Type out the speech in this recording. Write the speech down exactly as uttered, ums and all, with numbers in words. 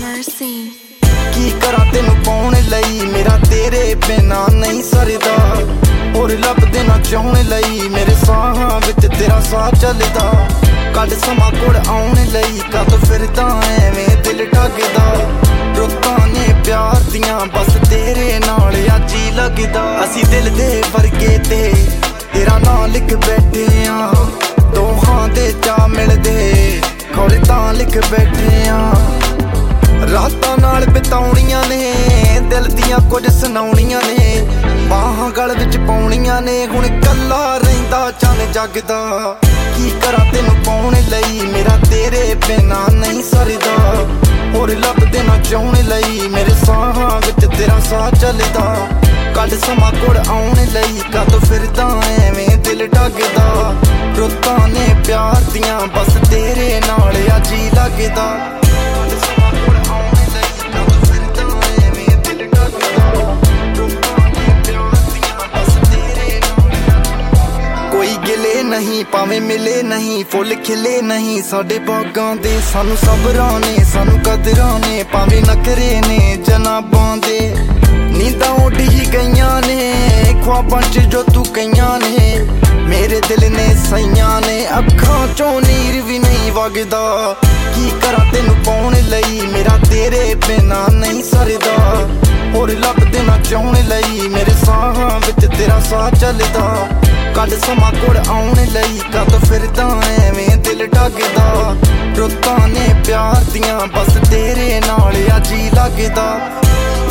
mercy। की करा तेनू पाने लई मेरा तेरे बिना नहीं सरदा, और लभदे ना चाहने लई मेरे साहां विच तेरा साह चलदा। कद समा कोल आने लई कद फिरदा एवें दिल ढकदा, रुत्तां ने प्यार दियां बस तेरे नाल अज ही लगदा। असी दिल दे वर्गे ते तेरा नां लिख बैठे आ, दोहां दे चा मिलदे खोले तां लिख बैठे आ। रातां नाल बिताउणियां ने दिल दियां कुछ सुनाउणियां ने, बाहां गल विच पाउणियां ने हुण कल्ला रहिंदा चन जगदा। की करा तेनू पाउणे लई मेरा तेरे बिना नहीं सरदा, और लभदे ना चाहने लई मेरे साहां विच तेरा साह चलदा। कद समा कोल आने लई कद फिरदा एवें दिल ढकदा, रुत्तां ने प्यार दियां बस तेरे नाल अज ही लगदा। नहीं भावें मिले नहीं फुल खिले नहीं साडे बागां दे, सानू सबरां ने सानू कदरां ने भावें नखरे ने जनाबां दे। नींदां उड़ ही गईयां ने ख्वाबां च जो तू कईयां ने, मेरे दिल ने सईयां ने अखां चों नीर भी नहीं वगदा। की करा तेनू पाउणे लई मेरा तेरे बिना नहीं सरदा, और लभदे ना चाहने लई मेरे साहां विच तेरा साह चलदा। कद समा कोल आने लई कद फिरदा एवें दिल ढकदा, रुत्तां ने प्यार दियां बस तेरे नाल अज ही लगदा।